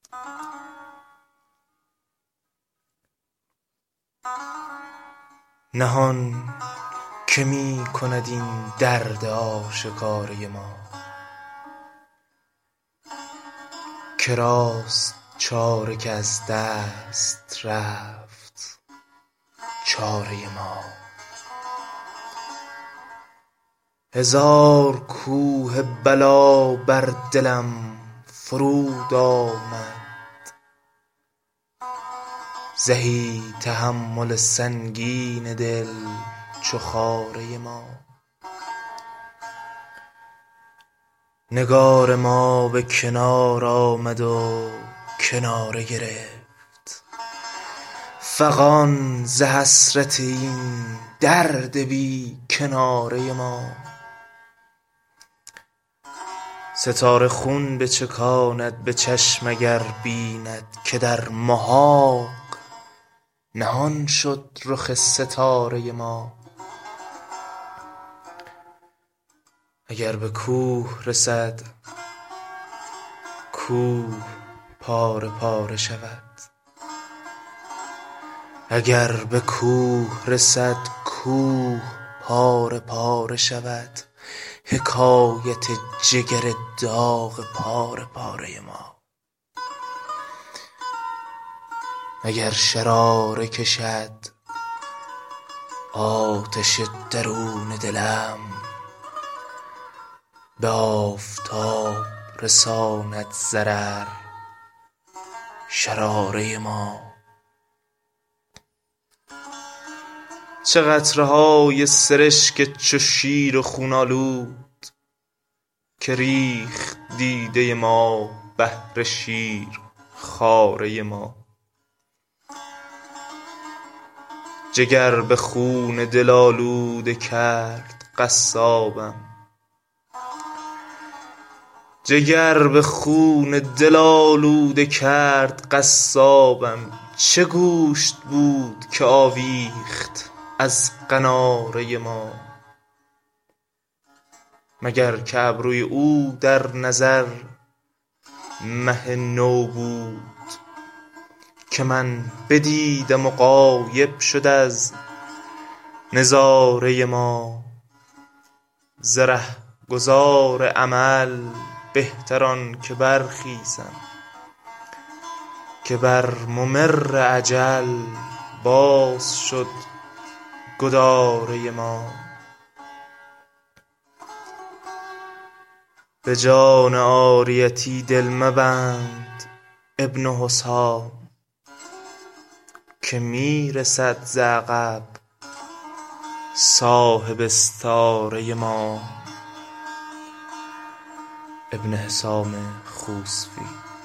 نهان که می کند این درد آشکاره ما، که راست چاره که از دست رفت چاره ما. هزار کوه بلا بر دلم فرود آمد، زهی تحمل سنگین دل چو خاره ما. نگار ما به کنار آمد و کناره گرفت، فغان ز حسرت این درد بی کناره ما. ستاره خون بچکاند به چشم اگر بیند، که در محاق نهان شد رخ ستاره ما. اگر به کوه رسد کوه پاره پاره شود، اگر به کوه رسد کوه پاره پاره شود. حکایت جگر داغ پاره پاره ما. اگر شراره کشد آتش درون دلم، به آفتاب رساند ضرر شراره ما. چه قطره های سرشک چو شیر خون آلود، که ریخت دیده ما بهر شیر خواره ما. جگر به خون دل آلوده کرد قصابم، جگر به خون دل آلوده کرد قصابم. چه گوشت بود که آویخت از قناره ما. مگر که ابروی او در نظر مه نو بود، که من بدیدم و غایب شد از نظاره ما. ز رهگذار امل بهتر آن که برخیزم، که بر ممر اجل باز شد گداره ما. به جان عاریتی دل مبند ابن حسام، که می رسد ز عقب صاحب استاره ما. ابن حسام خوسوی.